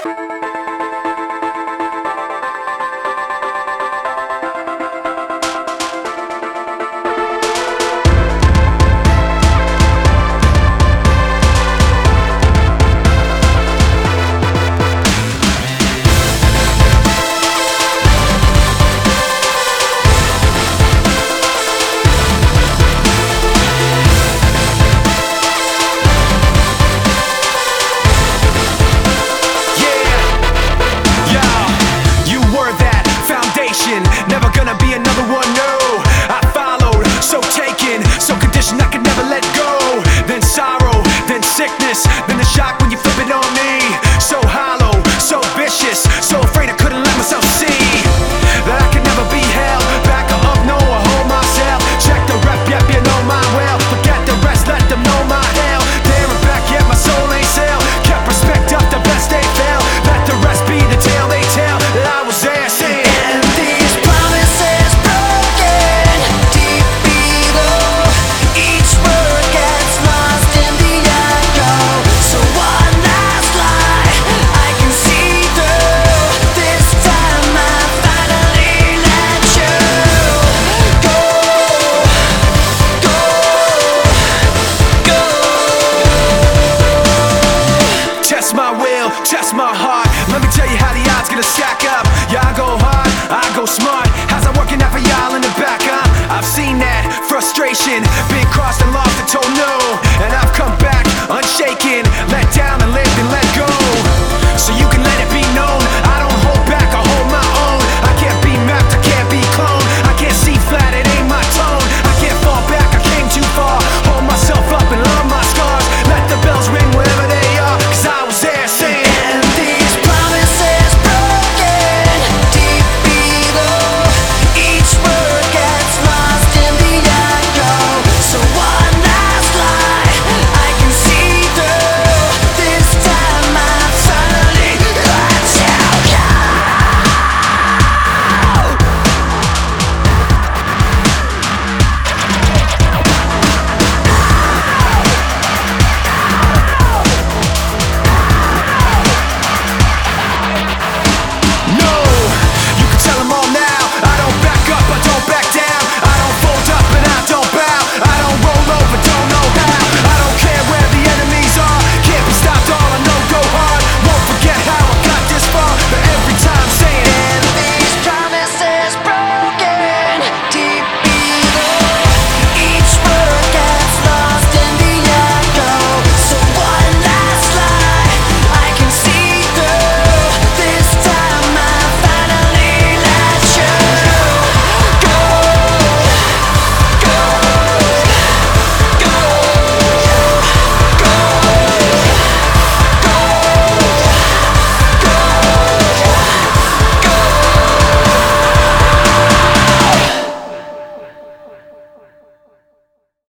Never gonna be another one, no. I followed, so taken, so conditioned I could never let go. Then sorrow, then sickness, then the shock when you flip it on me. So hollow, so vicious, so afraid I couldn't let myself see that I could never be held back or up, no, I hold myself. Check the rep, yep, you know my well. Forget the rest, let them know my hell. There and back, yet my soul ain't sell. Kept respect up, the best they fell. Let the rest be the tale they tell that I was there saying test my heart. Let me tell you how the odds gonna stack up. Yeah, I go hard, I go smart. How's that working out for y'all in the back, huh? I've seen that frustration, been crossed and lost and told no, and I've come back unshaken, let down.